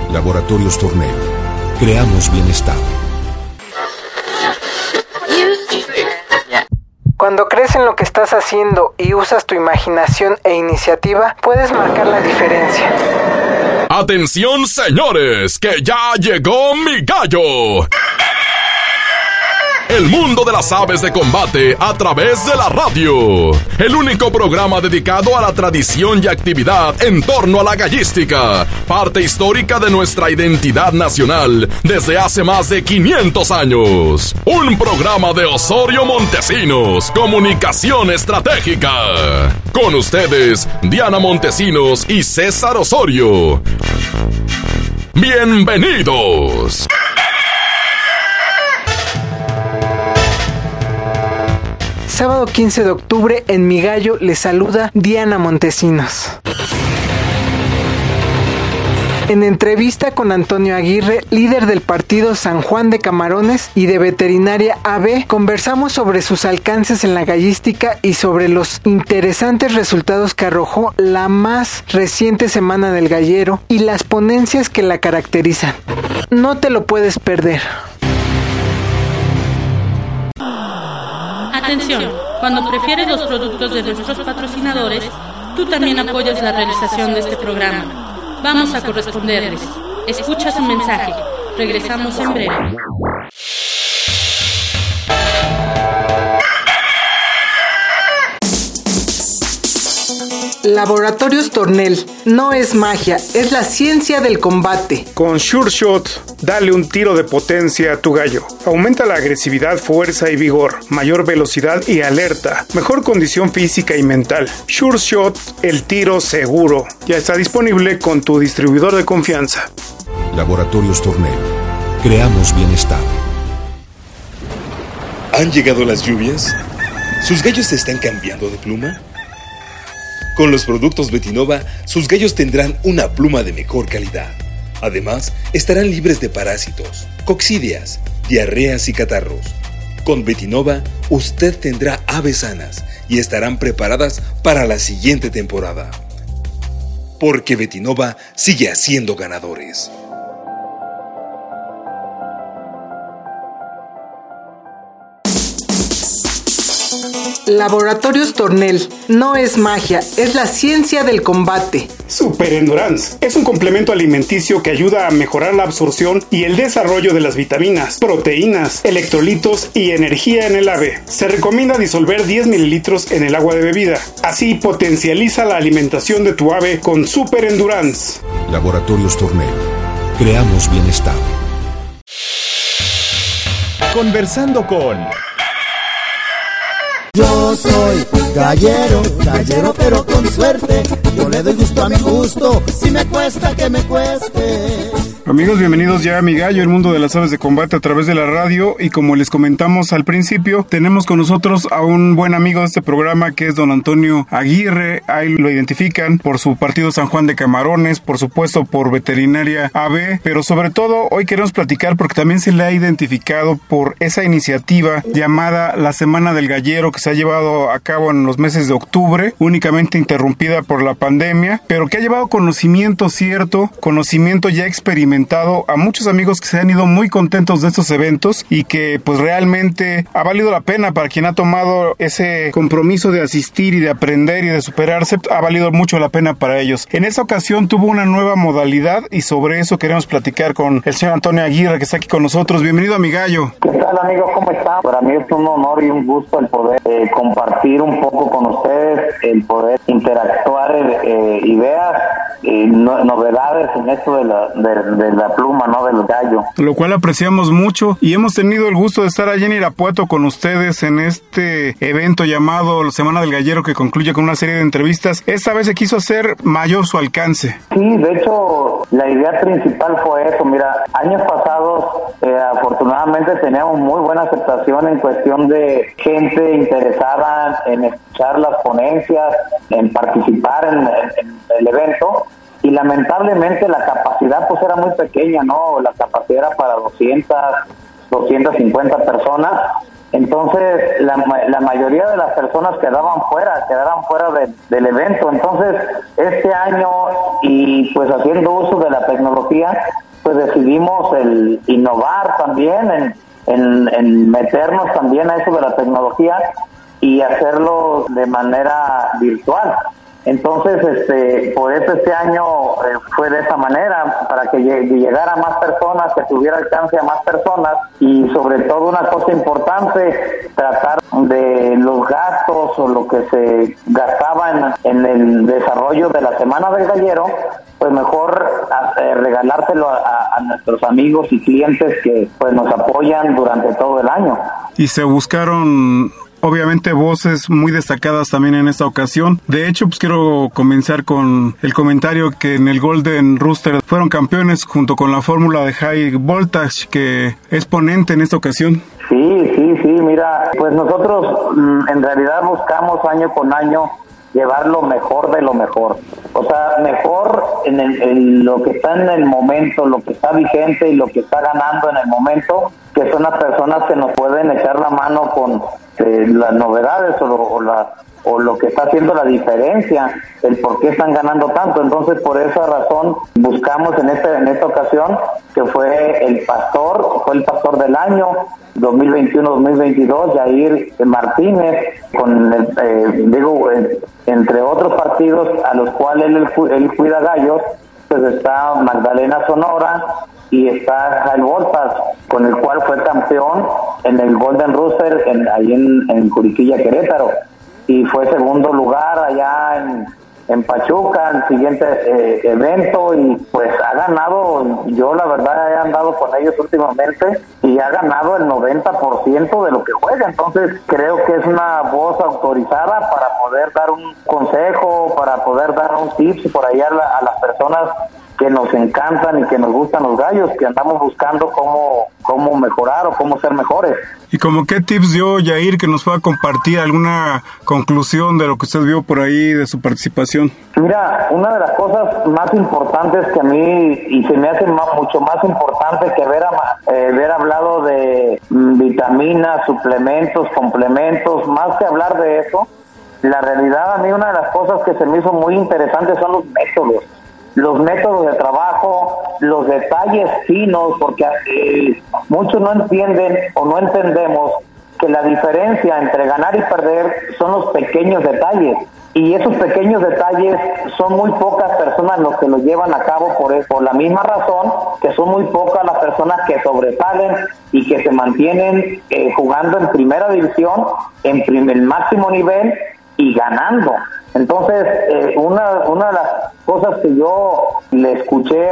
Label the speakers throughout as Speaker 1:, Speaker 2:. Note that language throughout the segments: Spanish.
Speaker 1: Laboratorios Tornel. Creamos bienestar.
Speaker 2: Cuando crees en lo que estás haciendo y usas tu imaginación e iniciativa, puedes marcar la diferencia.
Speaker 3: ¡Atención, señores! ¡Que ya llegó mi gallo! El mundo de las aves de combate a través de la radio. El único programa dedicado a la tradición y actividad en torno a la gallística, parte histórica de nuestra identidad nacional desde hace más de 500 años. Un programa de Osorio Montesinos, Comunicación Estratégica. Con ustedes, Diana Montesinos y César Osorio. ¡Bienvenidos!
Speaker 2: Sábado 15 de octubre, en Mi Gallo les saluda Diana Montesinos. En entrevista con Antonio Aguirre, líder del partido San Juan de Camarones y de Veterinaria AB, conversamos sobre sus alcances en la gallística y sobre los interesantes resultados que arrojó la más reciente Semana del Gallero y las ponencias que la caracterizan. No te lo puedes perder.
Speaker 4: Atención, cuando prefieres los productos de nuestros patrocinadores, tú también apoyas la realización de este programa. Vamos a corresponderles. Escucha su mensaje. Regresamos en breve.
Speaker 2: Laboratorios Tornel. No es magia, es la ciencia del combate.
Speaker 5: Con Sure Shot, dale un tiro de potencia a tu gallo. Aumenta la agresividad, fuerza y vigor, mayor velocidad y alerta, mejor condición física y mental. Sure Shot, el tiro seguro. Ya está disponible con tu distribuidor de confianza.
Speaker 1: Laboratorios Tornel. Creamos bienestar.
Speaker 6: ¿Han llegado las lluvias? ¿Sus gallos se están cambiando de pluma? Con los productos Betinova, sus gallos tendrán una pluma de mejor calidad. Además, estarán libres de parásitos, coccidias, diarreas y catarros. Con Betinova, usted tendrá aves sanas y estarán preparadas para la siguiente temporada. Porque Betinova sigue haciendo ganadores.
Speaker 2: Laboratorios Tornel. No es magia, es la ciencia del combate.
Speaker 5: Super Endurance es un complemento alimenticio que ayuda a mejorar la absorción y el desarrollo de las vitaminas, proteínas, electrolitos y energía en el ave. Se recomienda disolver 10 mililitros en el agua de bebida. Así potencializa la alimentación de tu ave con Super Endurance.
Speaker 1: Laboratorios Tornel. Creamos bienestar.
Speaker 7: Conversando con...
Speaker 8: Yo soy gallero, gallero pero con suerte. Yo le doy gusto a mi gusto, si me cuesta que me cueste.
Speaker 5: Amigos, bienvenidos ya a Mi Gallo, el mundo de las aves de combate a través de la radio. Y como les comentamos al principio, tenemos con nosotros a un buen amigo de este programa que es don Antonio Aguirre. Ahí lo identifican por su partido San Juan de Camarones, por supuesto por Veterinaria AB, pero sobre todo hoy queremos platicar porque también se le ha identificado por esa iniciativa llamada la Semana del Gallero, que se ha llevado a cabo en los meses de octubre, únicamente interrumpida por la pandemia, pero que ha llevado conocimiento cierto, conocimiento ya experimentado a muchos amigos que se han ido muy contentos de estos eventos y que pues realmente ha valido la pena para quien ha tomado ese compromiso de asistir y de aprender y de superarse, ha valido mucho la pena para ellos. En esta ocasión tuvo una nueva modalidad y sobre eso queremos platicar con el señor Antonio Aguirre, que está aquí con nosotros. Bienvenido a Mi Gallo.
Speaker 9: ¿Qué tal, amigos? ¿Cómo están? Para mí es un honor y un gusto el poder compartir un poco con ustedes, el poder interactuar ideas y novedades en esto de la pluma, ¿no? Del gallo.
Speaker 5: Lo cual apreciamos mucho y hemos tenido el gusto de estar allí en Irapuato con ustedes en este evento llamado la Semana del Gallero, que concluye con una serie de entrevistas. Esta vez se quiso hacer mayor su alcance.
Speaker 9: Sí, de hecho, la idea principal fue eso. Mira, años pasados, afortunadamente teníamos muy buena aceptación en cuestión de gente interesada en escuchar las ponencias, en participar en el evento. Y lamentablemente la capacidad pues era muy pequeña, ¿no? La capacidad era para 250 personas Entonces la mayoría de las personas quedaban fuera del evento. Entonces este año, y pues haciendo uso de la tecnología, pues decidimos el innovar también en meternos también a eso de la tecnología y hacerlo de manera virtual. Entonces, por eso este año fue de esa manera, para que llegara a más personas, que tuviera alcance a más personas, y sobre todo una cosa importante, tratar de los gastos o lo que se gastaba en el desarrollo de la Semana del Gallero, pues mejor regalárselo a nuestros amigos y clientes que pues nos apoyan durante todo el año.
Speaker 5: Y se buscaron obviamente voces muy destacadas también en esta ocasión. De hecho, pues quiero comenzar con el comentario que en el Golden Rooster fueron campeones junto con la fórmula de High Voltage, que es ponente en esta ocasión.
Speaker 9: Sí, mira, pues nosotros en realidad buscamos año con año llevar lo mejor de lo mejor. O sea, mejor en lo que está en el momento, lo que está vigente y lo que está ganando en el momento, que son las personas que nos pueden echar la mano con las novedades o lo que está haciendo la diferencia, el por qué están ganando tanto. Entonces, por esa razón buscamos en esta ocasión, que fue el pastor del año 2021-2022, Yair Martínez, con entre otros partidos a los cuales él cuida gallos, pues está Magdalena Sonora y está High Voltage, con el cual fue campeón en el Golden Rooster ahí en Juriquilla, Querétaro, y fue segundo lugar allá en Pachuca, el siguiente evento, y pues ha ganado. Yo la verdad he andado con ellos últimamente y ha ganado el 90% de lo que juega. Entonces creo que es una voz autorizada para poder dar un consejo, para poder dar un tips por ahí a las personas que nos encantan y que nos gustan los gallos, que andamos buscando cómo mejorar o cómo ser mejores.
Speaker 5: ¿Y como qué tips dio Yair que nos pueda compartir alguna conclusión de lo que usted vio por ahí de su participación?
Speaker 9: Mira, una de las cosas más importantes que a mí, y se me hace mucho más importante que haber hablado de vitaminas, suplementos, complementos, más que hablar de eso, la realidad, a mí una de las cosas que se me hizo muy interesante son los métodos de trabajo, los detalles finos, porque muchos no entienden o no entendemos que la diferencia entre ganar y perder son los pequeños detalles, y esos pequeños detalles son muy pocas personas los que los llevan a cabo por la misma razón que son muy pocas las personas que sobresalen y que se mantienen jugando en primera división, en el máximo nivel y ganando. Entonces, una de las cosas que yo le escuché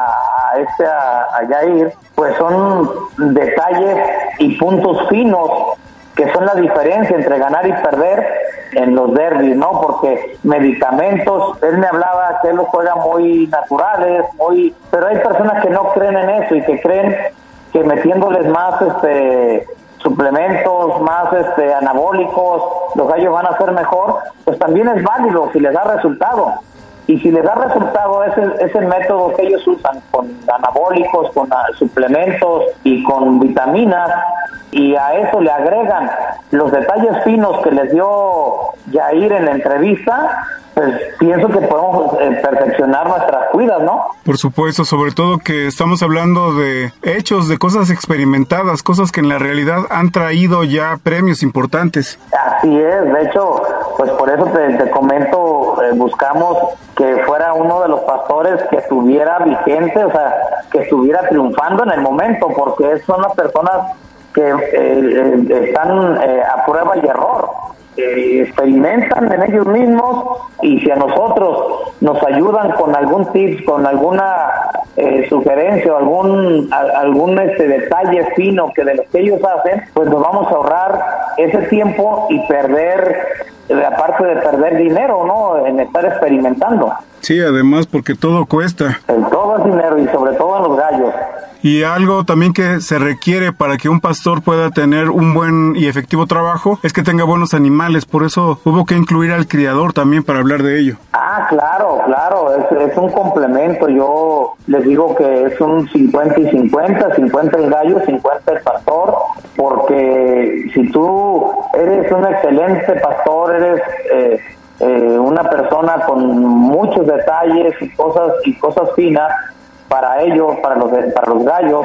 Speaker 9: a Yair, pues son detalles y puntos finos que son la diferencia entre ganar y perder en los derbis, ¿no? Porque medicamentos, él me hablaba que él los juega muy naturales, pero hay personas que no creen en eso y que creen que metiéndoles más suplementos, más anabólicos, los gallos van a ser mejor. Pues también es válido si les da resultado. Y si les da resultado ese método que ellos usan con anabólicos, con suplementos y con vitaminas, y a eso le agregan los detalles finos que les dio Yair en la entrevista, pues pienso que podemos perfeccionar nuestras cuidas, ¿no?
Speaker 5: Por supuesto, sobre todo que estamos hablando de hechos, de cosas experimentadas, cosas que en la realidad han traído ya premios importantes.
Speaker 9: Así es, de hecho, pues por eso te comento, buscamos que fuera uno de los pastores que estuviera vigente, o sea, que estuviera triunfando en el momento, porque son las personas que están a prueba y error. Experimentan en ellos mismos, y si a nosotros nos ayudan con algún tips, con alguna sugerencia o algún detalle fino que de lo que ellos hacen, pues nos vamos a ahorrar ese tiempo y perder, aparte de perder dinero, ¿no? En estar experimentando.
Speaker 5: Sí, además porque todo cuesta.
Speaker 9: Todo es dinero y sobre todo en los gallos.
Speaker 5: Y algo también que se requiere para que un pastor pueda tener un buen y efectivo trabajo es que tenga buenos animales. Por eso hubo que incluir al criador también para hablar de ello.
Speaker 9: Claro, es un complemento. Yo les digo que es un 50 y 50, 50 el gallo, 50 el pastor, porque si tú eres un excelente pastor, eres una persona con muchos detalles y cosas finas para ellos, para los gallos,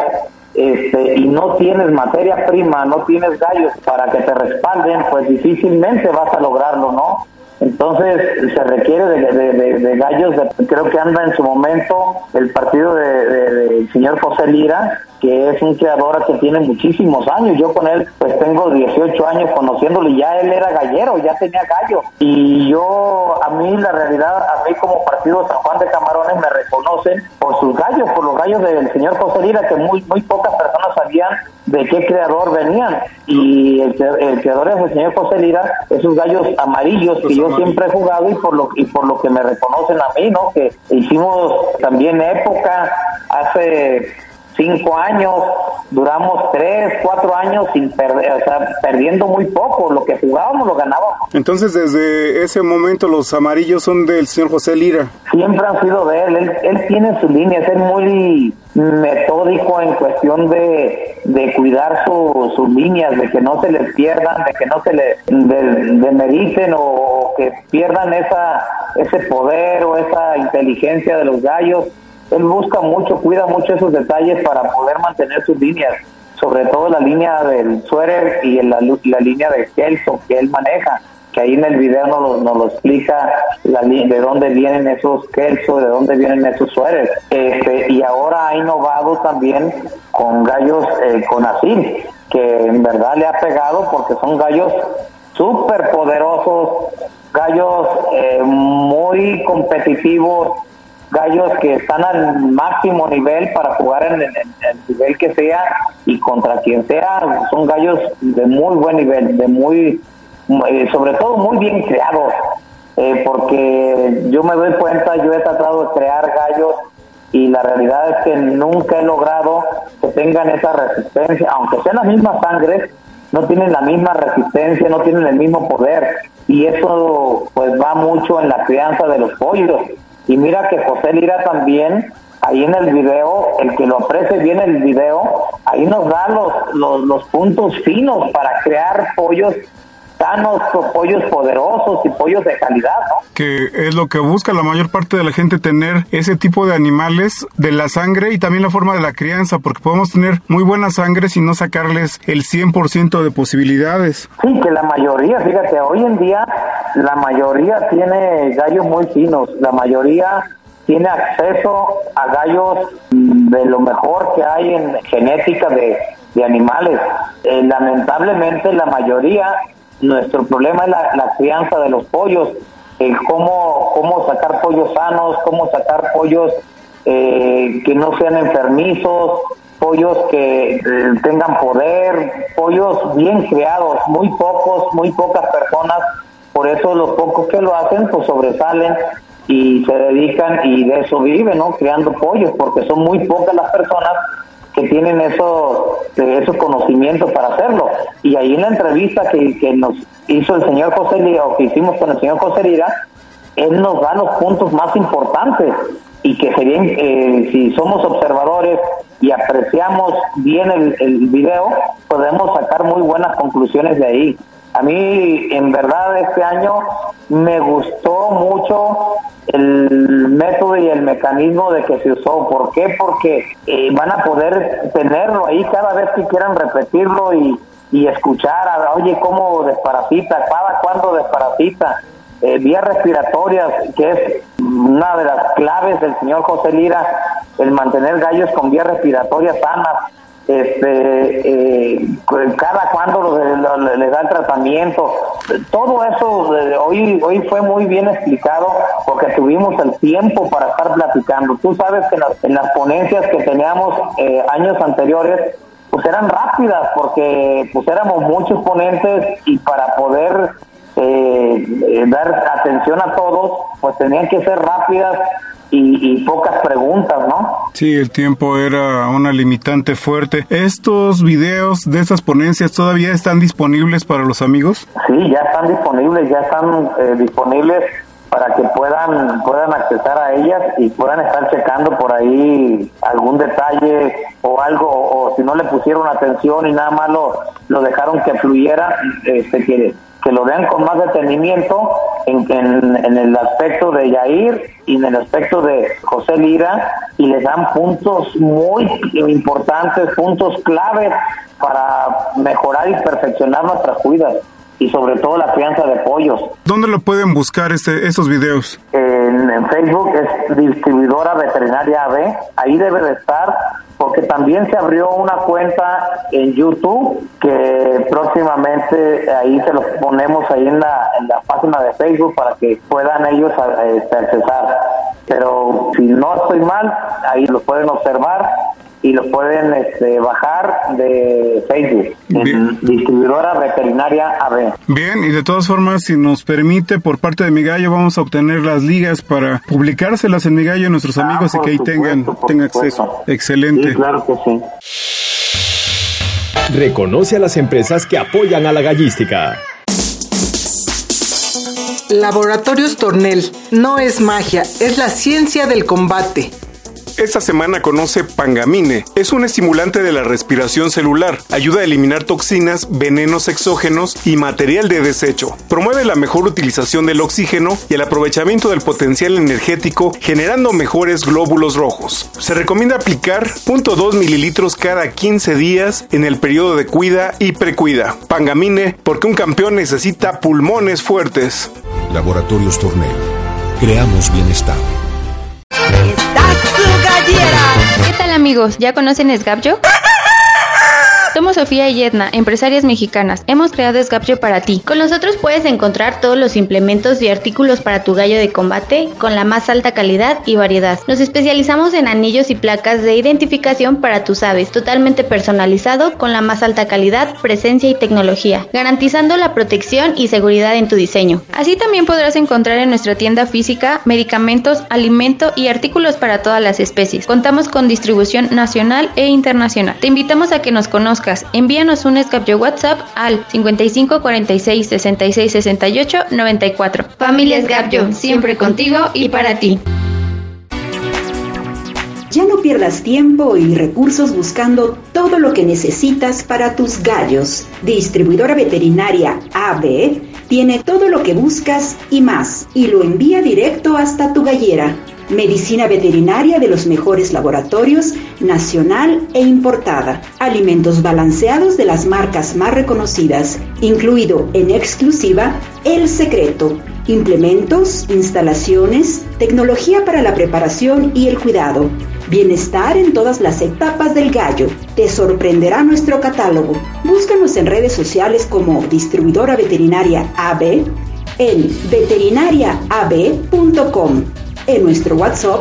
Speaker 9: y no tienes materia prima, no tienes gallos para que te respalden, pues difícilmente vas a lograrlo, ¿no? Entonces se requiere de gallos, creo que anda en su momento el partido del señor José Lira, que es un criador que tiene muchísimos años. Yo con él pues tengo 18 años conociéndolo y ya él era gallero, ya tenía gallo. Y a mí como partido San Juan de Camarones me reconocen por sus gallos, por los gallos del señor José Lira, que muy pocas personas sabían de qué creador venían. Y el creador es el señor José Lira, esos gallos amarillos que yo siempre he jugado y por lo que me reconocen a mí, ¿no? Que hicimos también época hace 5 años, duramos 3, 4 años sin perder, o sea, perdiendo muy poco, lo que jugábamos lo ganábamos.
Speaker 5: Entonces desde ese momento los amarillos son del señor José Lira.
Speaker 9: Siempre han sido de él tiene sus líneas, es muy metódico en cuestión de cuidar sus líneas, de que no se les pierdan, de que no se les demeriten o que pierdan ese poder o esa inteligencia de los gallos. Él busca mucho, cuida mucho esos detalles para poder mantener sus líneas, sobre todo la línea del suéter y la línea de kelso que él maneja, que ahí en el video nos lo explica de dónde vienen esos kelso, de dónde vienen esos suéteres. Y ahora ha innovado también con gallos con asil, que en verdad le ha pegado porque son gallos súper poderosos, gallos muy competitivos, gallos que están al máximo nivel para jugar en el nivel que sea y contra quien sea. Son gallos de muy buen nivel, sobre todo muy bien creados, porque yo me doy cuenta, yo he tratado de crear gallos y la realidad es que nunca he logrado que tengan esa resistencia, aunque sean las mismas sangres, no tienen la misma resistencia, no tienen el mismo poder, y eso pues va mucho en la crianza de los pollos. Y mira que José Lira también, ahí en el video, el que lo aprecie bien el video, ahí nos da los puntos finos para crear pollos sanos, pollos poderosos y pollos de calidad, ¿no?
Speaker 5: Que es lo que busca la mayor parte de la gente, tener ese tipo de animales, de la sangre y también la forma de la crianza, porque podemos tener muy buena sangre sin no sacarles el 100% de posibilidades.
Speaker 9: Sí, que la mayoría, fíjate, hoy en día la mayoría tiene gallos muy finos, la mayoría tiene acceso a gallos de lo mejor que hay en genética de animales. Lamentablemente la mayoría, nuestro problema es la crianza de los pollos, cómo sacar pollos sanos, cómo sacar pollos que no sean enfermizos, pollos que tengan poder, pollos bien criados, muy pocas personas, por eso los pocos que lo hacen pues sobresalen y se dedican y de eso viven, ¿no? Creando pollos, porque son muy pocas las personas que tienen esos conocimientos para hacerlo. Y ahí en la entrevista que nos hizo el señor José Lira, o que hicimos con el señor José Lira, él nos da los puntos más importantes y que serían, si somos observadores y apreciamos bien el video, podemos sacar muy buenas conclusiones de ahí. A mí, en verdad, este año me gustó mucho el método y el mecanismo de que se usó. ¿Por qué? Porque van a poder tenerlo ahí cada vez que quieran repetirlo y escuchar, oye, cómo desparasita, cuándo desparasita. Vías respiratorias, que es una de las claves del señor José Lira, el mantener gallos con vías respiratorias sanas. Cada cuando le da el tratamiento, todo eso hoy fue muy bien explicado porque tuvimos el tiempo para estar platicando. Tú sabes que en las ponencias que teníamos años anteriores, pues eran rápidas, porque pues éramos muchos ponentes y para poder dar atención a todos, pues tenían que ser rápidas y pocas preguntas, ¿no?
Speaker 5: Sí, el tiempo era una limitante fuerte. ¿Estos videos de esas ponencias todavía están disponibles para los amigos?
Speaker 9: Sí, ya están disponibles, para que puedan accesar a ellas y puedan estar checando por ahí algún detalle o algo, o si no le pusieron atención y nada más lo dejaron que fluyera, que lo vean con más detenimiento en el aspecto de Yair y en el aspecto de José Lira, y les dan puntos muy importantes, puntos claves para mejorar y perfeccionar nuestras cuidas y sobre todo la crianza de pollos.
Speaker 5: ¿Dónde lo pueden buscar esos videos?
Speaker 9: En Facebook es Distribuidora Veterinaria AB, ahí debe de estar, porque también se abrió una cuenta en YouTube que próximamente ahí se los ponemos ahí en la página de Facebook para que puedan ellos accesar. Pero si no estoy mal, ahí lo pueden observar y lo pueden bajar de Facebook, en Distribuidora Veterinaria AB.
Speaker 5: Bien, y de todas formas, si nos permite, por parte de Mi Gallo, vamos a obtener las ligas para publicárselas en Mi Gallo a nuestros amigos y que ahí tengan acceso. Excelente.
Speaker 9: Sí, claro que sí.
Speaker 7: Reconoce a las empresas que apoyan a la gallística.
Speaker 2: Laboratorios Tornel. No es magia, es la ciencia del combate.
Speaker 5: Esta semana conoce Pangamine. Es un estimulante de la respiración celular. Ayuda a eliminar toxinas, venenos exógenos y material de desecho. Promueve la mejor utilización del oxígeno y el aprovechamiento del potencial energético, generando mejores glóbulos rojos. Se recomienda aplicar 0.2 mililitros cada 15 días en el periodo de cuida y precuida. Pangamine, porque un campeón necesita pulmones fuertes.
Speaker 1: Laboratorios Tornel. Creamos bienestar.
Speaker 10: ¿Qué tal, amigos? ¿Ya conocen Esgabyo? Somos Sofía y Edna, empresarias mexicanas. Hemos creado Esgabyo para ti. Con nosotros puedes encontrar todos los implementos y artículos para tu gallo de combate con la más alta calidad y variedad. Nos especializamos en anillos y placas de identificación para tus aves, totalmente personalizado con la más alta calidad, presencia y tecnología, garantizando la protección y seguridad en tu diseño. Así también podrás encontrar en nuestra tienda física medicamentos, alimento y artículos para todas las especies. Contamos con distribución nacional e internacional. Te invitamos a que nos conozcas. Envíanos un Esgabyo WhatsApp al 55 46 66 68 94. Familia Esgabyo, siempre contigo y para ti.
Speaker 11: Ya no pierdas tiempo y recursos buscando todo lo que necesitas para tus gallos. Distribuidora Veterinaria AB tiene todo lo que buscas y más, y lo envía directo hasta tu gallera. Medicina veterinaria de los mejores laboratorios, nacional e importada. Alimentos balanceados de las marcas más reconocidas, incluido en exclusiva El Secreto. Implementos, instalaciones, tecnología para la preparación y el cuidado. Bienestar en todas las etapas del gallo. Te sorprenderá nuestro catálogo. Búscanos en redes sociales como Distribuidora Veterinaria AB, en veterinariaab.com. En nuestro WhatsApp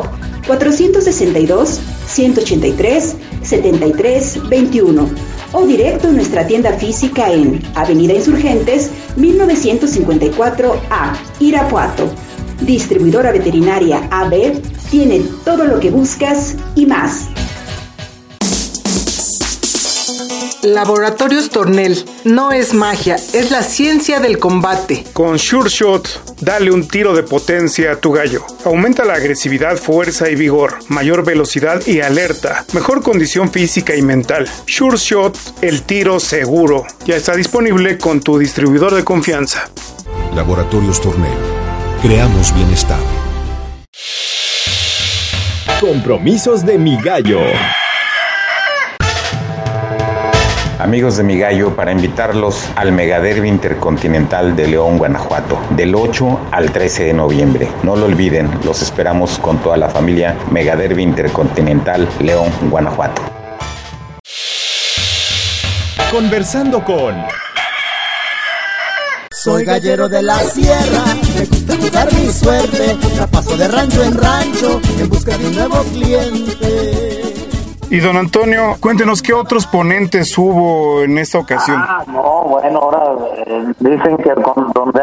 Speaker 11: 462-183-7321 o directo en nuestra tienda física en Avenida Insurgentes 1954A, Irapuato. Distribuidora Veterinaria AB tiene todo lo que buscas y más.
Speaker 2: Laboratorios Tornel. No es magia, es la ciencia del combate.
Speaker 5: Con Sure Shot, dale un tiro de potencia a tu gallo. Aumenta la agresividad, fuerza y vigor, mayor velocidad y alerta, mejor condición física y mental. Sure Shot, el tiro seguro. Ya está disponible con tu distribuidor de confianza.
Speaker 1: Laboratorios Tornel. Creamos bienestar.
Speaker 7: Compromisos de Mi Gallo.
Speaker 12: Amigos de Mi Gallo, para invitarlos al Megaderby Intercontinental de León, Guanajuato, del 8 al 13 de noviembre. No lo olviden, los esperamos con toda la familia. Megaderby Intercontinental, León, Guanajuato.
Speaker 7: Conversando con...
Speaker 8: Soy gallero de la sierra, me gusta jugar mi suerte, la paso de rancho en rancho en busca de un nuevo cliente.
Speaker 5: Y don Antonio, cuéntenos qué otros ponentes hubo en esta ocasión.
Speaker 9: No, bueno, ahora dicen que donde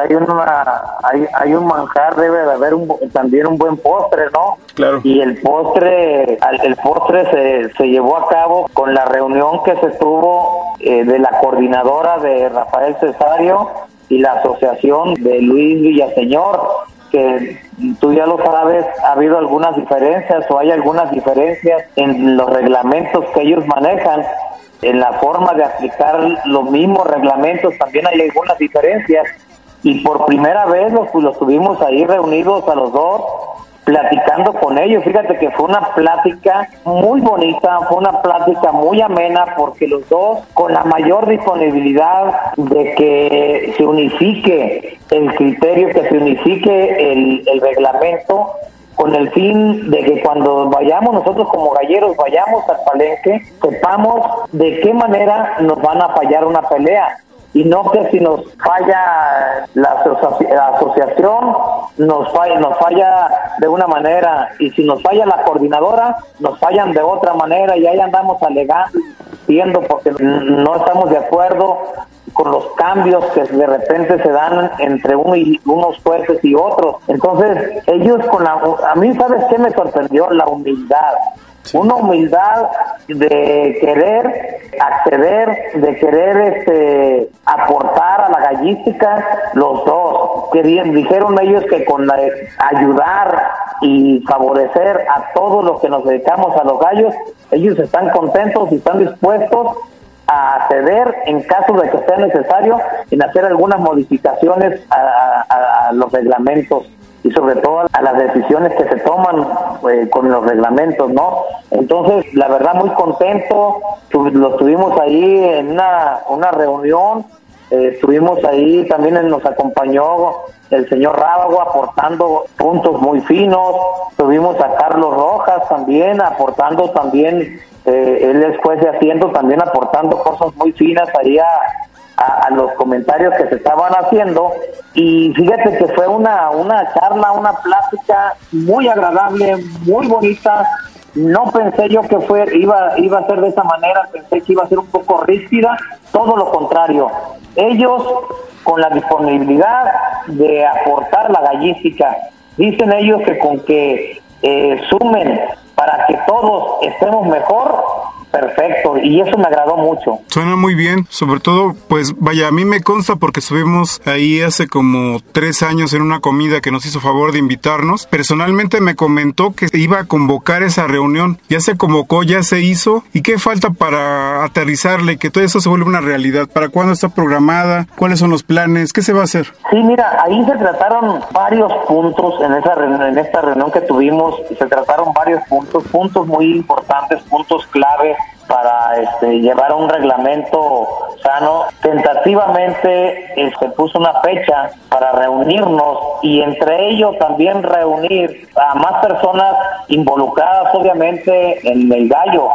Speaker 9: hay un manjar debe de haber también un buen postre, ¿no?
Speaker 5: Claro.
Speaker 9: Y el postre se llevó a cabo con la reunión que se tuvo de la coordinadora de Rafael Cesario y la asociación de Luis Villaseñor, que tú ya lo sabes, ha habido algunas diferencias o hay algunas diferencias en los reglamentos que ellos manejan, en la forma de aplicar los mismos reglamentos también hay algunas diferencias, y por primera vez los tuvimos ahí reunidos a los dos, platicando con ellos. Fíjate que fue una plática muy bonita, fue una plática muy amena, porque los dos con la mayor disponibilidad de que se unifique el criterio, que se unifique el reglamento, con el fin de que cuando vayamos nosotros como galleros, vayamos al palenque, sepamos de qué manera nos van a fallar una pelea. Y no que si nos falla la asociación, nos falla de una manera, y si nos falla la coordinadora, nos fallan de otra manera, y ahí andamos alegando, diciendo, porque no estamos de acuerdo con los cambios que de repente se dan entre unos jueces y otros. Entonces, ellos a mí, ¿sabes qué me sorprendió? La humildad. Una humildad de querer acceder, de querer aportar a la gallística, los dos. Que bien, dijeron ellos que con ayudar y favorecer a todos los que nos dedicamos a los gallos, ellos están contentos y están dispuestos a ceder en caso de que sea necesario en hacer algunas modificaciones a los reglamentos y sobre todo a las decisiones que se toman con los reglamentos, ¿no? Entonces, la verdad, muy contento. Los tuvimos ahí en una reunión, estuvimos ahí, también nos acompañó el señor Rábago aportando puntos muy finos, tuvimos a Carlos Rojas también aportando también, él es juez de asiento, también aportando cosas muy finas ahí a los comentarios que se estaban haciendo. Y fíjate que fue una charla, una plática muy agradable, muy bonita. No pensé yo que iba a ser de esa manera, pensé que iba a ser un poco rígida, todo lo contrario. Ellos con la disponibilidad de aportar la gallística, dicen ellos que con que sumen para que todos estemos mejor, perfecto, y eso me agradó mucho.
Speaker 5: Suena muy bien, sobre todo, pues vaya, a mí me consta porque estuvimos ahí hace como 3 años en una comida que nos hizo favor de invitarnos. Personalmente me comentó que iba a convocar esa reunión, ya se convocó, ya se hizo, ¿y qué falta para aterrizarle, que todo eso se vuelva una realidad? ¿Para cuándo está programada? ¿Cuáles son los planes? ¿Qué se va a hacer?
Speaker 9: Sí, mira, ahí se trataron varios puntos en esta reunión que tuvimos, se trataron varios puntos muy importantes, puntos clave para llevar un reglamento sano. Tentativamente se puso una fecha para reunirnos y entre ellos también reunir a más personas involucradas obviamente en el gallo,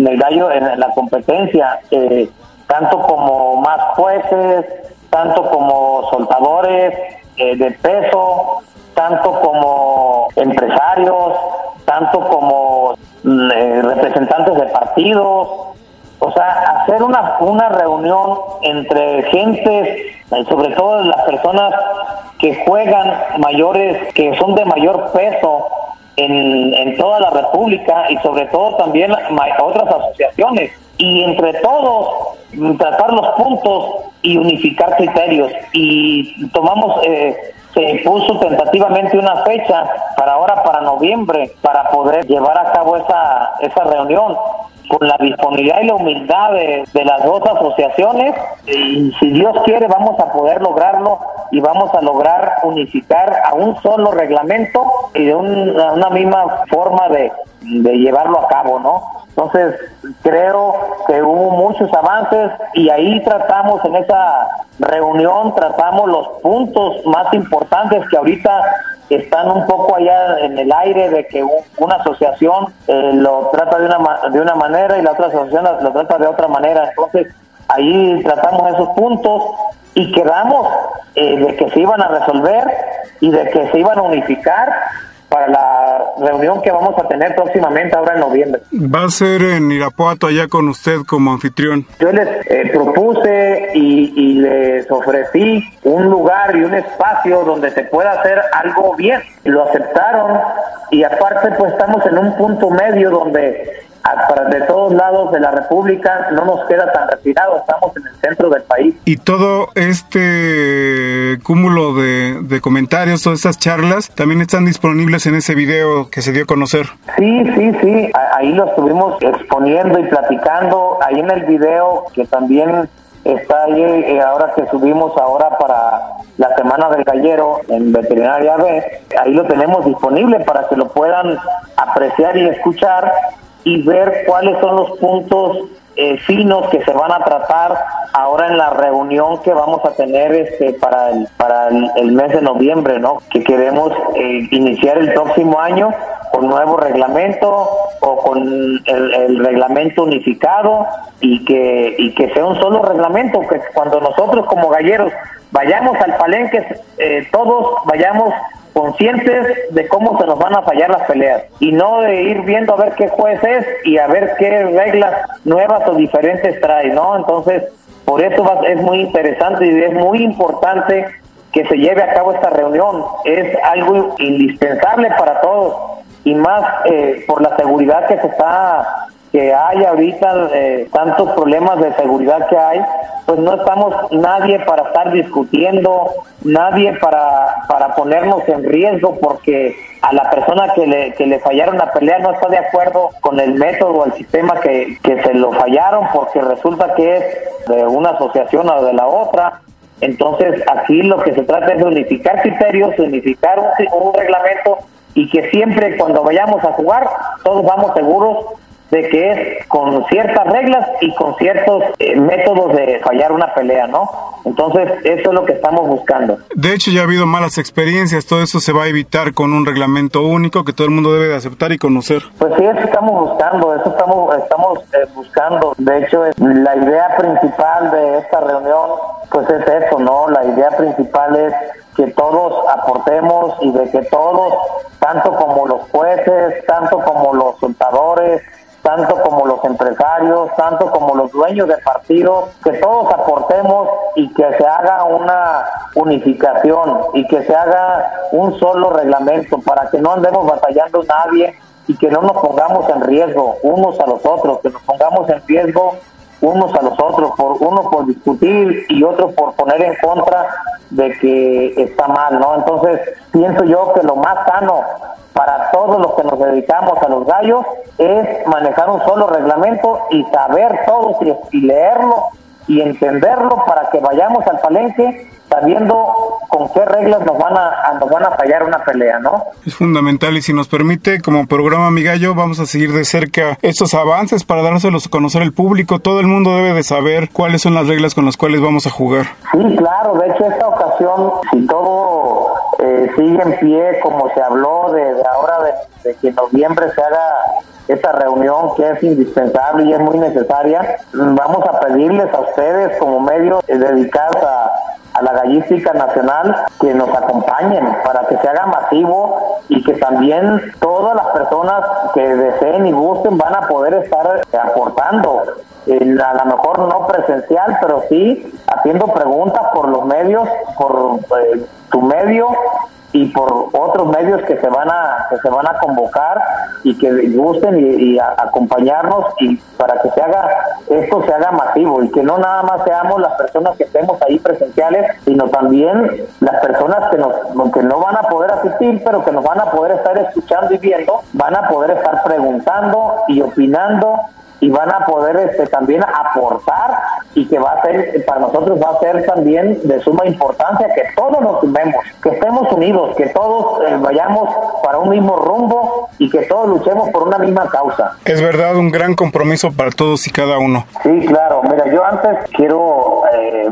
Speaker 9: en la competencia, tanto como más jueces, tanto como soltadores de peso, tanto como empresarios, tanto como representantes de partidos. O sea, hacer una reunión entre gentes, sobre todo las personas que juegan mayores, que son de mayor peso en toda la República, y sobre todo también otras asociaciones, y entre todos tratar los puntos y unificar criterios. Y tomamos se puso tentativamente una fecha para noviembre, para poder llevar a cabo esa reunión, con la disponibilidad y la humildad de las dos asociaciones, y si Dios quiere vamos a poder lograrlo y vamos a lograr unificar a un solo reglamento y de una misma forma de llevarlo a cabo, ¿no? Entonces, creo que hubo muchos avances y ahí en esa reunión tratamos los puntos más importantes que ahorita están un poco allá en el aire, de que una asociación lo trata de una manera y la otra asociación lo trata de otra manera. Entonces, ahí tratamos esos puntos y quedamos de que se iban a resolver y de que se iban a unificar para reunión que vamos a tener próximamente ahora en noviembre.
Speaker 5: Va a ser en Irapuato, allá con usted como anfitrión.
Speaker 9: Yo les propuse y les ofrecí un lugar y un espacio donde se pueda hacer algo bien. Lo aceptaron y aparte pues estamos en un punto medio donde de todos lados de la República no nos queda tan retirado, estamos en el centro del país.
Speaker 5: Y todo este cúmulo de comentarios, todas estas charlas, también están disponibles en ese video que se dio a conocer.
Speaker 9: Sí, ahí lo estuvimos exponiendo y platicando, ahí en el video que también está ahí, ahora que subimos ahora para la Semana del Gallero en Veterinaria B, ahí lo tenemos disponible para que lo puedan apreciar y escuchar y ver cuáles son los puntos finos que se van a tratar ahora en la reunión que vamos a tener para el mes de noviembre, ¿no? Que queremos iniciar el próximo año con nuevo reglamento o con el reglamento unificado y que sea un solo reglamento, que cuando nosotros como galleros vayamos al palenque, todos vayamos conscientes de cómo se nos van a fallar las peleas y no de ir viendo a ver qué juez es y a ver qué reglas nuevas o diferentes trae, ¿no? Entonces, por eso es muy interesante y es muy importante que se lleve a cabo esta reunión. Es algo indispensable para todos y más por la seguridad que hay ahorita, tantos problemas de seguridad que hay, pues no estamos nadie para estar discutiendo, nadie para ponernos en riesgo porque a la persona que le fallaron la pelea no está de acuerdo con el método o el sistema que se lo fallaron porque resulta que es de una asociación o de la otra. Entonces aquí lo que se trata es de unificar criterios, unificar un reglamento y que siempre cuando vayamos a jugar todos vamos seguros de que es con ciertas reglas y con ciertos métodos de fallar una pelea, ¿no? Entonces, eso es lo que estamos buscando.
Speaker 5: De hecho, ya ha habido malas experiencias, todo eso se va a evitar con un reglamento único que todo el mundo debe de aceptar y conocer.
Speaker 9: Pues sí, eso estamos buscando. De hecho, la idea principal de esta reunión, pues es eso, ¿no? La idea principal es que todos aportemos y de que todos, tanto como los jueces, tanto como los soltadores, tanto como los empresarios, tanto como los dueños de partidos, que todos aportemos y que se haga una unificación y que se haga un solo reglamento para que no andemos batallando nadie y que no nos pongamos en riesgo unos a los otros, que nos pongamos en riesgo unos a los otros, uno por discutir y otro por poner en contra de que está mal, ¿no? Entonces, pienso yo que lo más sano para todos los que nos dedicamos a los gallos es manejar un solo reglamento y saber todos y leerlo y entenderlo para que vayamos al palenque sabiendo con qué reglas nos van a fallar una pelea, ¿no?
Speaker 5: Es fundamental y si nos permite, como programa Mi Gallo, vamos a seguir de cerca estos avances para dárselos a conocer al público. Todo el mundo debe de saber cuáles son las reglas con las cuales vamos a jugar.
Speaker 9: Sí, claro, de hecho esta ocasión, si todo sigue en pie como se habló de ahora de que en noviembre se haga esta reunión que es indispensable y es muy necesaria, vamos a pedirles a ustedes como medios dedicados a la gallística nacional que nos acompañen para que se haga masivo y que también todas las personas que deseen y gusten van a poder estar aportando, a lo mejor no presencial, pero sí haciendo preguntas por los medios, por tu medio y por otros medios que se van a convocar y que gusten y acompañarnos y para que esto se haga masivo y que no nada más seamos las personas que estemos ahí presenciales, sino también las personas que no van a poder asistir, pero que nos van a poder estar escuchando y viendo, van a poder estar preguntando y opinando y van a poder también aportar y que para nosotros va a ser también de suma importancia que todos nos sumemos, que estemos unidos, que todos vayamos para un mismo rumbo y que todos luchemos por una misma causa.
Speaker 5: Es verdad, un gran compromiso para todos y cada uno.
Speaker 9: Sí, claro. Mira, yo antes quiero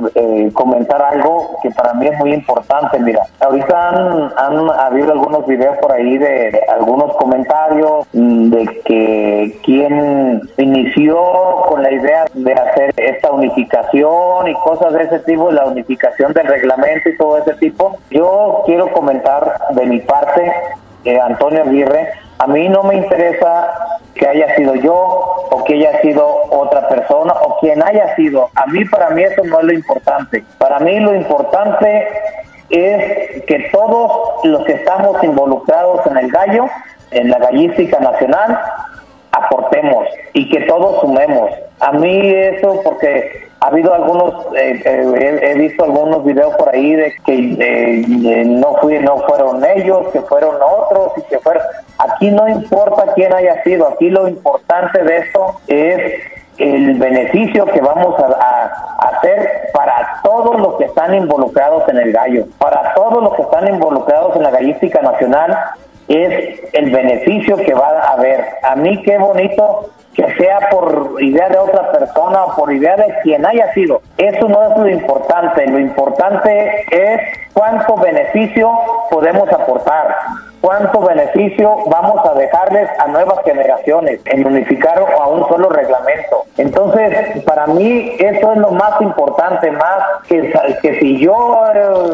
Speaker 9: comentar algo que para mí es muy importante. Mira, ahorita han habido algunos videos por ahí de algunos comentarios de que quién inició con la idea de hacer esta unificación y cosas de ese tipo, la unificación del reglamento y todo ese tipo. Yo quiero comentar de mi parte, Antonio Aguirre, A mí no me interesa que haya sido yo o que haya sido otra persona o quien haya sido. Para mí eso no es lo importante. Para mí lo importante es que todos los que estamos involucrados en el gallo, en la gallística nacional, aportemos y que todos sumemos. A mí eso, porque ha habido algunos, he visto algunos videos por ahí de que no fueron ellos, que fueron otros y que fueron. Aquí no importa quién haya sido, aquí lo importante de esto es el beneficio que vamos a hacer para todos los que están involucrados en el gallo, para todos los que están involucrados en la gallística nacional, es el beneficio que va a haber. A mí qué bonito que sea por idea de otra persona o por idea de quien haya sido. Eso no es lo importante es cuánto beneficio podemos aportar, cuánto beneficio vamos a dejarles a nuevas generaciones en unificar a un solo reglamento. Entonces, para mí eso es lo más importante, más que si yo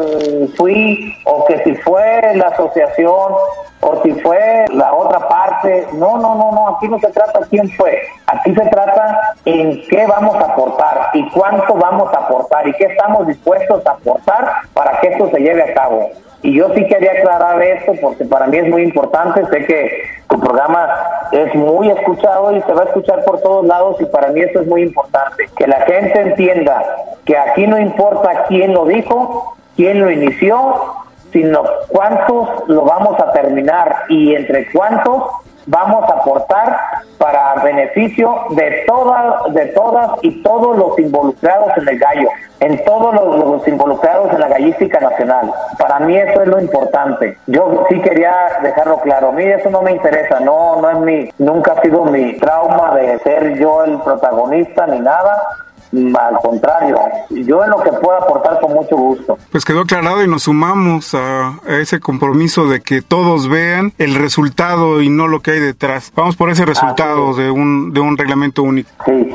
Speaker 9: fui o que si fue la asociación o si fue la otra parte. No, aquí no se trta quién fue, aquí se trata en qué vamos a aportar y cuánto vamos a aportar y qué estamos dispuestos a aportar para que esto se lleve a cabo. Y yo sí quería aclarar esto porque para mí es muy importante. Sé que tu programa es muy escuchado y se va a escuchar por todos lados, y para mí eso es muy importante, que la gente entienda que aquí no importa quién lo dijo, quién lo inició, sino cuántos lo vamos a terminar y entre cuántos vamos a aportar para beneficio de todas y todos los involucrados en el gallo, en todos los involucrados en la gallística nacional. Para mí eso es lo importante. Yo sí quería dejarlo claro. A mí eso no me interesa, no es nunca ha sido mi trauma de ser yo el protagonista ni nada. Al contrario, yo en lo que pueda aportar con mucho gusto.
Speaker 5: Pues quedó aclarado y nos sumamos a ese compromiso de que todos vean el resultado y no lo que hay detrás. Vamos por ese resultado de un reglamento único.
Speaker 9: Sí.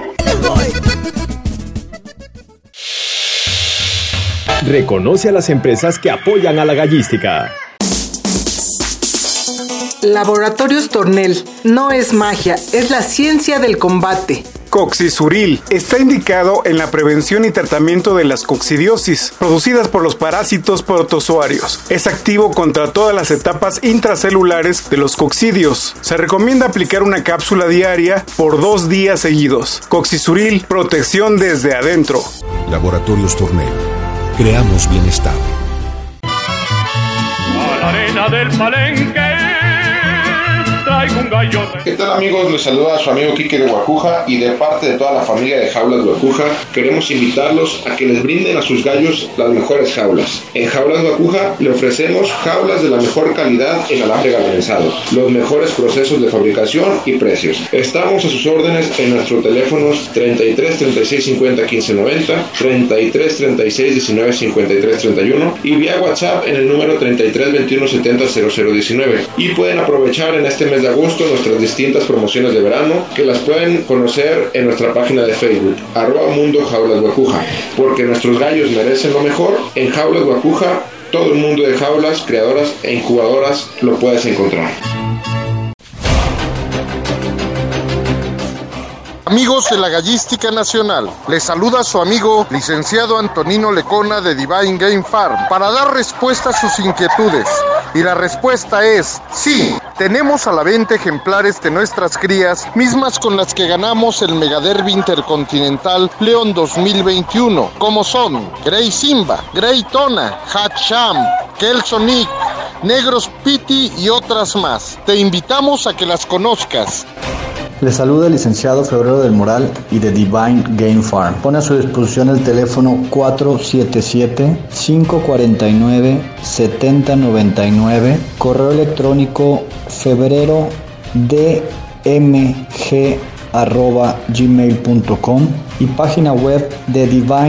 Speaker 7: Reconoce a las empresas que apoyan a la gallística.
Speaker 2: Laboratorios Tornel. No es magia, es la ciencia del combate.
Speaker 5: Coccisuril está indicado en la prevención y tratamiento de las coccidiosis producidas por los parásitos protozoarios. Es activo contra todas las etapas intracelulares de los coccidios. Se recomienda aplicar una cápsula diaria por 2 días seguidos. Coccisuril, protección desde adentro.
Speaker 1: Laboratorios Tornel. Creamos bienestar.
Speaker 13: A la arena del Palenque traigo un gallo.
Speaker 14: ¿Qué tal, amigos? Les saluda a su amigo Quique de Guacuja, y de parte de toda la familia de Jaulas Guacuja queremos invitarlos a que les brinden a sus gallos las mejores jaulas. En Jaulas Guacuja le ofrecemos jaulas de la mejor calidad en alambre galvanizado, los mejores procesos de fabricación y precios. Estamos a sus órdenes en nuestros teléfonos 33 36 50 15 90, 33 36 19 53 31 y vía WhatsApp en el número 33 21 70 00 19. Y pueden aprovechar en este mes de agosto nuestras distintas promociones de verano, que las pueden conocer en nuestra página de Facebook @Mundo Jaulas Guacuja, porque nuestros gallos merecen lo mejor. En Jaulas Guacuja todo el mundo de jaulas, criadoras e incubadoras lo puedes encontrar.
Speaker 15: Amigos de la Gallística Nacional, les saluda su amigo licenciado Antonino Lecona de Divine Game Farm para dar respuesta a sus inquietudes. Y la respuesta es sí. Tenemos a la venta ejemplares de nuestras crías, mismas con las que ganamos el Megaderby Intercontinental León 2021, como son Grey Simba, Grey Tona, Hatcham, Kelsonic, Negros Pity y otras más. Te invitamos a que las conozcas.
Speaker 16: Les saluda el licenciado Febrero del Moral y de Divine Game Farm. Pone a su disposición el teléfono 477-549-7099, correo electrónico febrero-dmg@gmail.com y página web de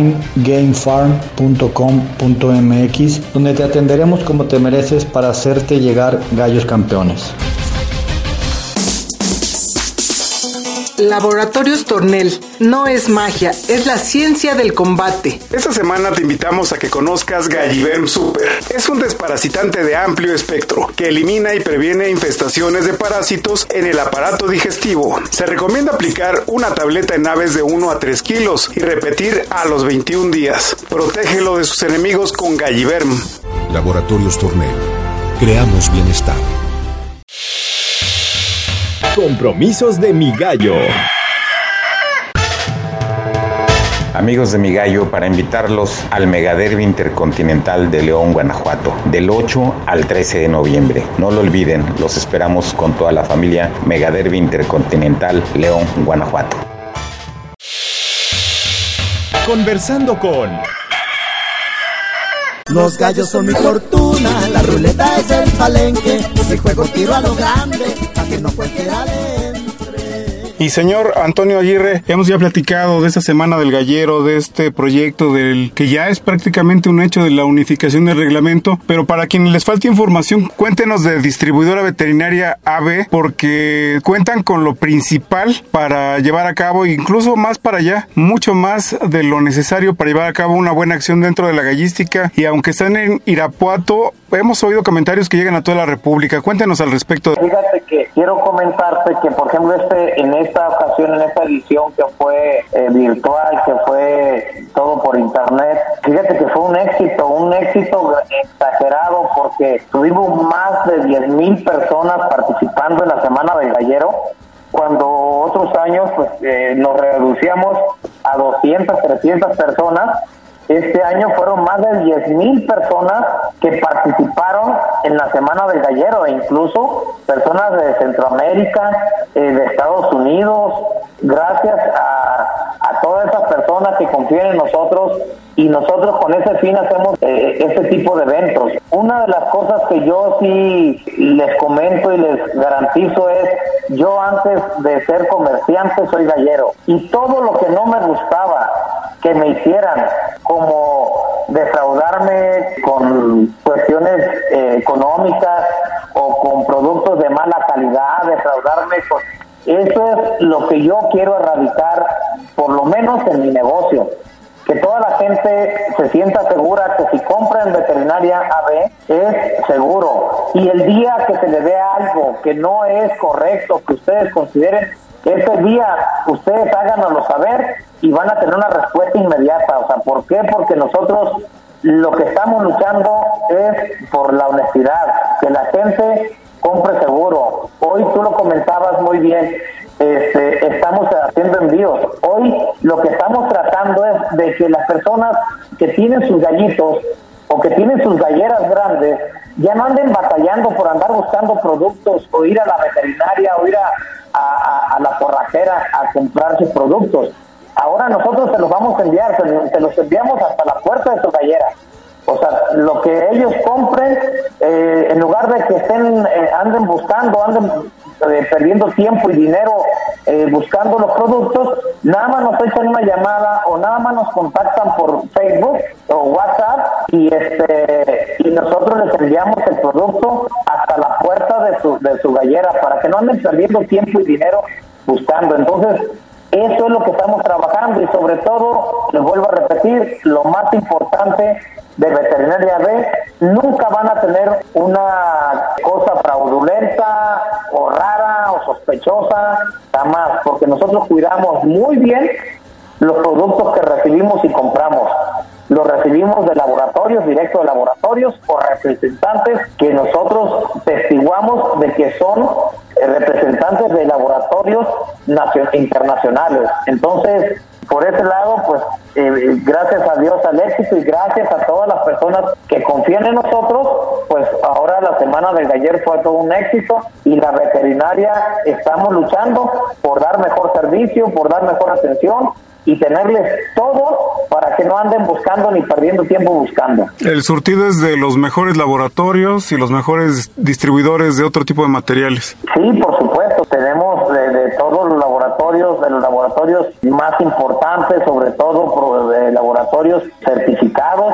Speaker 16: divinegamefarm.com.mx, donde te atenderemos como te mereces para hacerte llegar gallos campeones.
Speaker 2: Laboratorios Tornel. No es magia, es la ciencia del combate.
Speaker 5: Esta semana te invitamos a que conozcas Galliverm Super. Es un desparasitante de amplio espectro que elimina y previene infestaciones de parásitos en el aparato digestivo. Se recomienda aplicar una tableta en aves de 1 a 3 kilos y repetir a los 21 días. Protégelo de sus enemigos con Galliverm.
Speaker 1: Laboratorios Tornel. Creamos bienestar.
Speaker 7: Compromisos de Mi Gallo.
Speaker 12: Amigos de Mi Gallo, para invitarlos al Megaderbi Intercontinental de León, Guanajuato, del 8 al 13 de noviembre. No lo olviden, los esperamos con toda la familia. Megaderbi Intercontinental León, Guanajuato.
Speaker 7: Conversando con...
Speaker 8: Los gallos son mi fortuna, la ruleta es el palenque. Si juego tiro a lo grande, a que no cualquiera le entre.
Speaker 5: Y señor Antonio Aguirre, hemos ya platicado de esta semana del gallero, de este proyecto del que ya es prácticamente un hecho de la unificación del reglamento, pero para quienes les falte información, cuéntenos de Distribuidora Veterinaria AB, porque cuentan con lo principal para llevar a cabo, incluso más para allá, mucho más de lo necesario para llevar a cabo una buena acción dentro de la gallística. Y aunque están en Irapuato, hemos oído comentarios que llegan a toda la República. Cuéntenos al respecto.
Speaker 9: Fíjate que quiero comentarte que, por ejemplo, en esta ocasión, en esta edición que fue virtual, que fue todo por internet, fíjate que fue un éxito exagerado, porque tuvimos más de 10,000 personas participando en la Semana del Gallero, cuando otros años pues nos reducíamos a 200, 300 personas. Este año fueron más de 10,000 personas que participaron en la Semana del Gallero, e incluso personas de Centroamérica, de Estados Unidos. Gracias a todas esas personas que confían en nosotros, y nosotros con ese fin hacemos este tipo de eventos. Una de las cosas que yo sí les comento y les garantizo es, yo antes de ser comerciante soy gallero, y todo lo que no me gustaba que me hicieran, como defraudarme con cuestiones económicas o con productos de mala calidad, defraudarme con... Eso es lo que yo quiero erradicar, por lo menos en mi negocio. Que toda la gente se sienta segura que si compra en Veterinaria AB es seguro. Y el día que se le vea algo que no es correcto, que ustedes consideren, ese día ustedes háganoslo saber y van a tener una respuesta inmediata. O sea, ¿por qué? Porque nosotros lo que estamos luchando es por la honestidad, que la gente compre seguro. Hoy tú lo comentabas muy bien, estamos haciendo envíos. Hoy lo que estamos tratando es de que las personas que tienen sus gallitos o que tienen sus galleras grandes ya no anden batallando por andar buscando productos, o ir a la veterinaria, o ir a la forrajera a comprar sus productos. Ahora nosotros se los vamos a enviar, se los enviamos hasta la puerta de su gallera. O sea, lo que ellos compren, en lugar de que anden perdiendo tiempo y dinero buscando los productos, nada más nos echan una llamada o nada más nos contactan por Facebook o WhatsApp, y nosotros les enviamos el producto hasta la puerta de su gallera, para que no anden perdiendo tiempo y dinero buscando. Entonces, eso es lo que estamos trabajando, y sobre todo, les vuelvo a repetir, lo más importante de Veterinaria B, nunca van a tener una cosa fraudulenta o rara o sospechosa, jamás, porque nosotros cuidamos muy bien los productos que recibimos y compramos. Los recibimos de laboratorios, directo de laboratorios, o representantes que nosotros testiguamos de que son representantes de laboratorios internacionales. Entonces, por ese lado, pues, gracias a Dios al éxito, y gracias a todas las personas que confían en nosotros, pues ahora la Semana del Gallero fue todo un éxito, y la veterinaria estamos luchando por dar mejor servicio, por dar mejor atención, y tenerles todo para que no anden buscando ni perdiendo tiempo buscando.
Speaker 5: El surtido es de los mejores laboratorios y los mejores distribuidores de otro tipo de materiales.
Speaker 9: Sí, por supuesto, tenemos de todos los laboratorios, de los laboratorios más importantes, sobre todo de laboratorios certificados,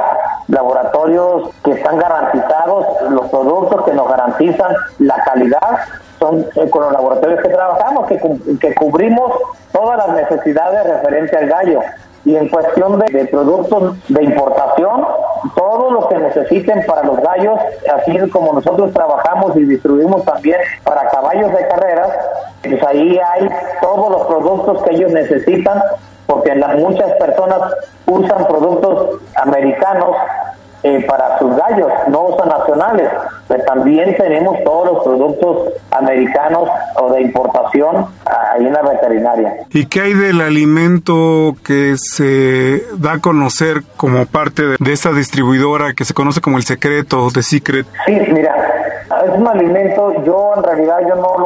Speaker 9: laboratorios que están garantizados, los productos que nos garantizan la calidad, son con los laboratorios que trabajamos, que cubrimos todas las necesidades referentes al gallo. Y en cuestión de productos de importación, todo lo que necesiten para los gallos, así como nosotros trabajamos y distribuimos también para caballos de carreras, pues ahí hay todos los productos que ellos necesitan, porque muchas personas usan productos americanos para sus gallos, no usan nacionales, pero también tenemos todos los productos americanos o de importación ahí en la veterinaria.
Speaker 5: ¿Y qué hay del alimento que se da a conocer como parte de esta distribuidora que se conoce como El Secreto, The Secret?
Speaker 9: Sí, mira, es un alimento, yo en realidad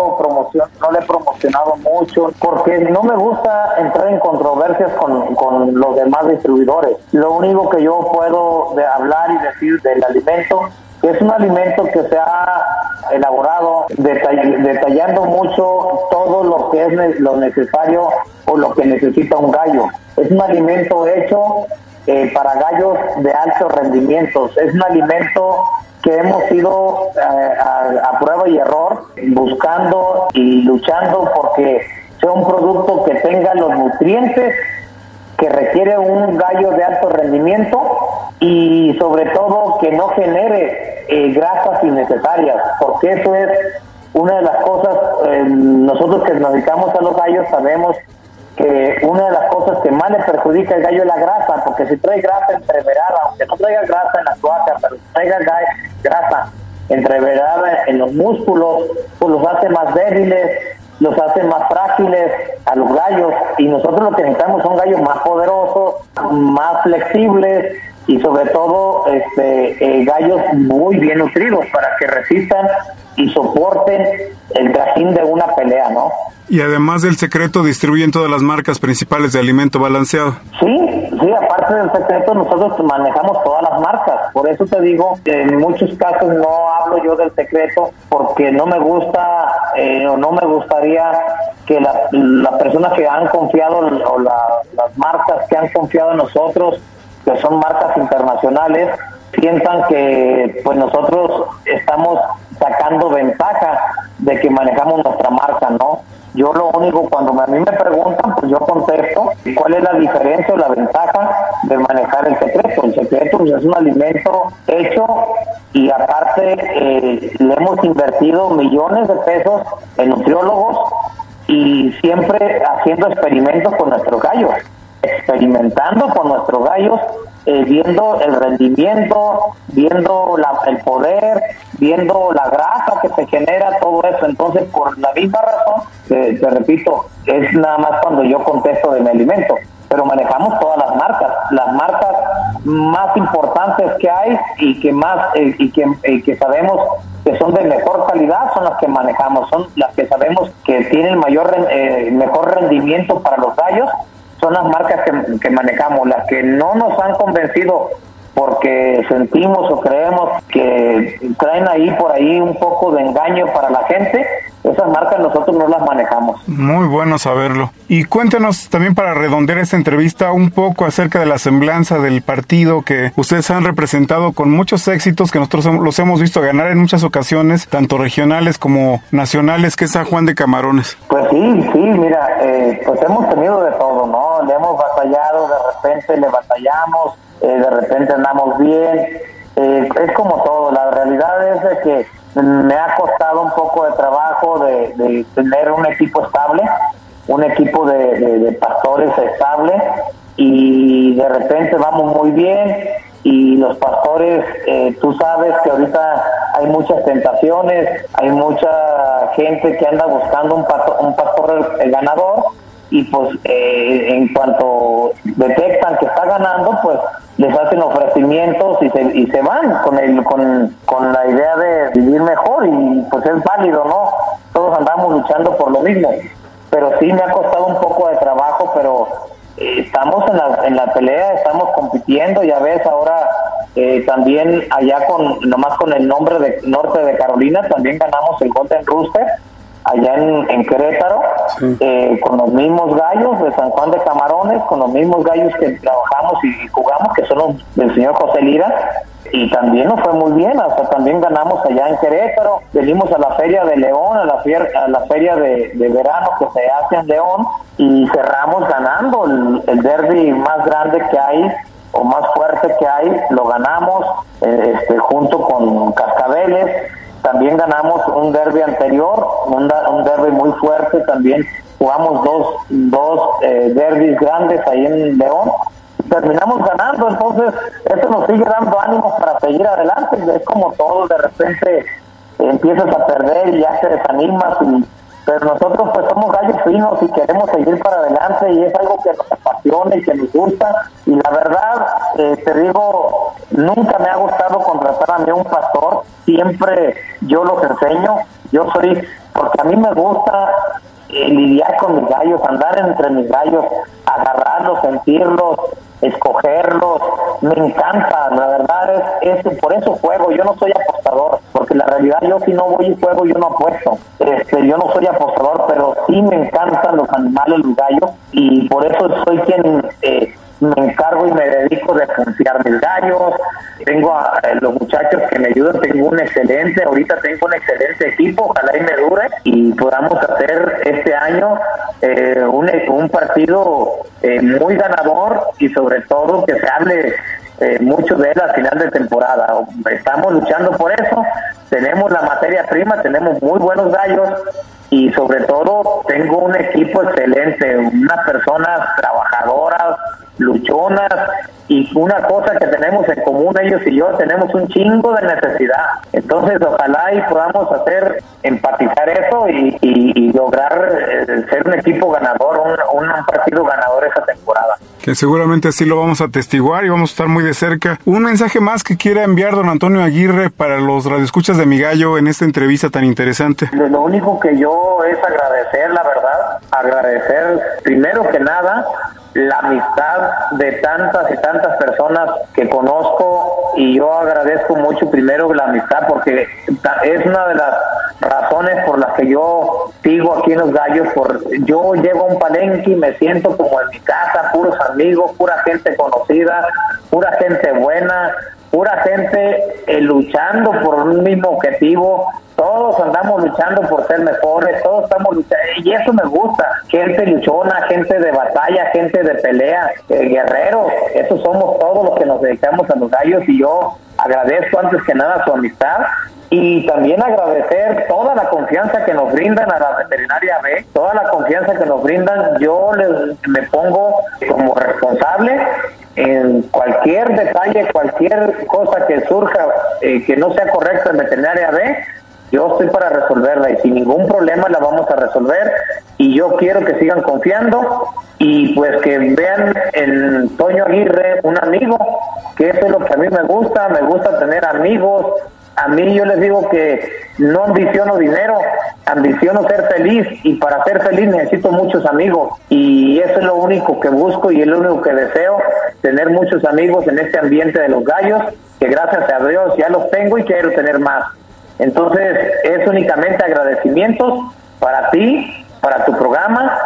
Speaker 9: no le he promocionado mucho, porque no me gusta entrar en controversias con los demás distribuidores. Lo único que yo puedo hablar y decir del alimento, que es un alimento que se ha elaborado detallando mucho todo lo que es lo necesario o lo que necesita un gallo. Es un alimento hecho para gallos de altos rendimientos. Es un alimento que hemos ido a prueba y error, buscando y luchando porque sea un producto que tenga los nutrientes que requiere un gallo de alto rendimiento y sobre todo que no genere grasas innecesarias, porque eso es una de las cosas, nosotros que nos dedicamos a los gallos sabemos que una de las cosas que más le perjudica al gallo es la grasa, porque si trae grasa entreverada, aunque no traiga grasa en la cloaca, pero si traiga grasa entreverada en los músculos, pues los hace más débiles, los hace más frágiles a los gallos, y nosotros lo que necesitamos son gallos más poderosos, más flexibles y sobre todo gallos muy bien nutridos para que resistan y soporten el trajín de una pelea, ¿no?
Speaker 5: Y además del Secreto, distribuyen todas las marcas principales de alimento balanceado.
Speaker 9: Sí, aparte del Secreto, nosotros manejamos todas las marcas. Por eso te digo que en muchos casos no hablo yo del Secreto, porque no me gusta o no me gustaría que las personas que han confiado o las marcas que han confiado en nosotros, que son marcas internacionales, piensan que pues nosotros estamos sacando ventaja de que manejamos nuestra marca, ¿no? Yo lo único, cuando a mí me preguntan, pues yo contesto cuál es la diferencia o la ventaja de manejar el Secreto. El Secreto pues, es un alimento hecho y aparte le hemos invertido millones de pesos en nutriólogos y siempre haciendo experimentos con nuestros gallos, experimentando con nuestros gallos, viendo el rendimiento, viendo el poder, viendo la grasa que se genera, todo eso. Entonces, por la misma razón, te repito, es nada más cuando yo contesto de mi alimento, pero manejamos todas las marcas más importantes que hay y que más que sabemos que son de mejor calidad, son las que manejamos, son las que sabemos que tienen mejor rendimiento para los gallos. Son las marcas que manejamos. Las que no nos han convencido porque sentimos o creemos que traen por ahí un poco de engaño para la gente, esas marcas nosotros no las manejamos.
Speaker 5: Muy bueno saberlo. Y cuéntanos también, para redondear esta entrevista, un poco acerca de la semblanza del partido que ustedes han representado con muchos éxitos, que nosotros los hemos visto ganar en muchas ocasiones, tanto regionales como nacionales, que es San Juan de Camarones.
Speaker 9: Pues sí, mira, pues hemos tenido de todo, ¿no? Le hemos batallado, de repente le batallamos, de repente andamos bien, es como todo. La realidad es de que me ha costado un poco de trabajo de tener un equipo estable, un equipo de pastores estable, y de repente vamos muy bien, y los pastores, tú sabes que ahorita hay muchas tentaciones, hay mucha gente que anda buscando un pastor ganador, y pues en cuanto detectan que está ganando, pues les hacen ofrecimientos y se van con la idea de vivir mejor, y pues es válido, ¿no? Todos andamos luchando por lo mismo, pero sí me ha costado un poco de trabajo, pero estamos en la pelea, estamos compitiendo. Ya ves, ahora también allá nomás con el nombre de Norte de Carolina, también ganamos el Golden Rooster, allá en Querétaro, con los mismos gallos de San Juan de Camarones, con los mismos gallos que trabajamos y jugamos, que son los del señor José Lira, y también nos fue muy bien, hasta también ganamos allá en Querétaro. Venimos a la Feria de León, a la feria de verano que se hace en León, y cerramos ganando el derbi más grande que hay, o más fuerte que hay, lo ganamos junto con Cascabeles. También ganamos un derbi anterior, un derbi muy fuerte también. Jugamos dos derbis grandes ahí en León. Terminamos ganando, entonces eso nos sigue dando ánimos para seguir adelante. Es como todo, de repente empiezas a perder y ya te desanimas, pero nosotros pues somos gallos finos y queremos seguir para adelante, y es algo que nos apasiona y que nos gusta. Y la verdad, te digo, nunca me ha gustado contratar a mí un pastor, siempre yo los enseño, porque a mí me gusta lidiar con mis gallos, andar entre mis gallos, agarrarlos, sentirlos, escogerlos, me encanta, la verdad es por eso juego. Yo no soy apostador, porque la realidad yo si no voy y juego, yo no apuesto, yo no soy apostador, pero sí me encantan los animales, los gallos, y por eso soy quien me encargo y me dedico de confiar mis gallos. Tengo a los muchachos que me ayudan, ahorita tengo un excelente equipo, ojalá y me dure y podamos hacer este año un partido muy ganador, y sobre todo que se hable mucho de él al final de temporada. Estamos luchando por eso, tenemos la materia prima, tenemos muy buenos gallos, y sobre todo tengo un equipo excelente, unas personas trabajadoras, luchonas, y una cosa que tenemos en común ellos y yo, tenemos un chingo de necesidad. Entonces ojalá y podamos empatizar eso y lograr ser un equipo ganador, un partido ganador esa temporada.
Speaker 5: Que seguramente así lo vamos a atestiguar y vamos a estar muy de cerca. Un mensaje más que quiera enviar don Antonio Aguirre para los radioescuchas de Mi Gallo en esta entrevista tan interesante.
Speaker 9: Lo único que yo es agradecer, la verdad, agradecer primero que nada la amistad de tantas y tantas personas que conozco, y yo agradezco mucho primero la amistad, porque es una de las razones por las que yo sigo aquí en Los Gallos. Yo llego a un palenque y me siento como en mi casa, puros amigos, pura gente conocida, pura gente buena, pura gente luchando por un mismo objetivo. Todos andamos luchando por ser mejores, todos estamos luchando, y eso me gusta. Gente luchona, gente de batalla, gente de pelea, guerreros. Esos somos todos los que nos dedicamos a Los Gallos, y yo agradezco antes que nada su amistad, y también agradecer toda la confianza que nos brindan a la Veterinaria B, toda la confianza que nos brindan. Yo me pongo como responsable en cualquier detalle, cualquier cosa que surja que no sea correcta en Veterinaria B. Yo estoy para resolverla, y sin ningún problema la vamos a resolver, y yo quiero que sigan confiando, y pues que vean en Toño Aguirre un amigo, que eso es lo que a mí me gusta tener amigos. A mí yo les digo que no ambiciono dinero, ambiciono ser feliz, y para ser feliz necesito muchos amigos, y eso es lo único que busco y es lo único que deseo, tener muchos amigos en este ambiente de Los Gallos, que gracias a Dios ya los tengo y quiero tener más. Entonces es únicamente agradecimientos para ti, para tu programa,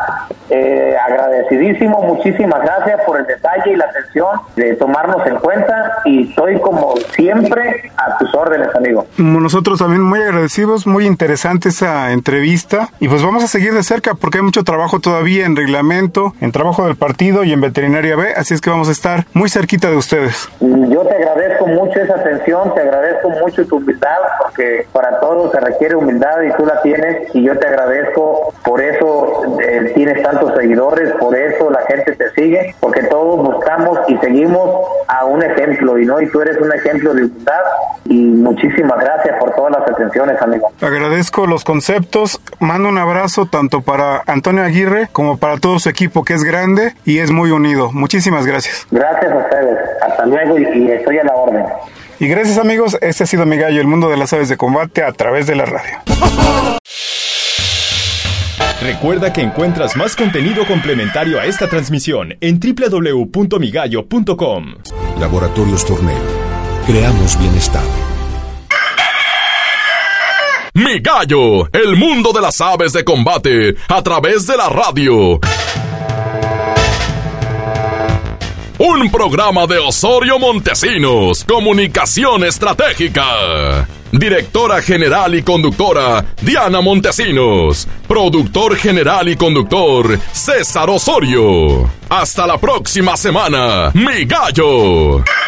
Speaker 9: agradecidísimo, muchísimas gracias por el detalle y la atención de tomarnos en cuenta, y estoy como siempre a tus órdenes, amigo.
Speaker 5: Nosotros también muy agradecidos, muy interesante esa entrevista, y pues vamos a seguir de cerca porque hay mucho trabajo todavía en reglamento, en trabajo del partido y en Veterinaria B, así es que vamos a estar muy cerquita de ustedes.
Speaker 9: Yo te agradezco mucho esa atención, te agradezco mucho tu humildad, porque para todos se requiere humildad y tú la tienes, y yo te agradezco, por eso tienes tantos seguidores, por eso la gente te sigue, porque todos buscamos y seguimos a un ejemplo, y tú eres un ejemplo de humildad, y muchísimas gracias por todas las atenciones, amigo.
Speaker 5: Agradezco los conceptos, mando un abrazo tanto para Antonio Aguirre como para todo su equipo, que es grande y es muy unido. Muchísimas gracias.
Speaker 9: Gracias a ustedes, hasta luego, y estoy a la orden.
Speaker 5: Y gracias, amigos, este ha sido Mi Gallo, el mundo de las aves de combate a través de la radio.
Speaker 7: Recuerda que encuentras más contenido complementario a esta transmisión en www.migallo.com.
Speaker 1: Laboratorios Tornel. Creamos bienestar.
Speaker 3: Mi Gallo, el mundo de las aves de combate, a través de la radio. Un programa de Osorio Montesinos, Comunicación Estratégica. Directora general y conductora, Diana Montesinos. Productor general y conductor, César Osorio. Hasta la próxima semana, Mi Gallo.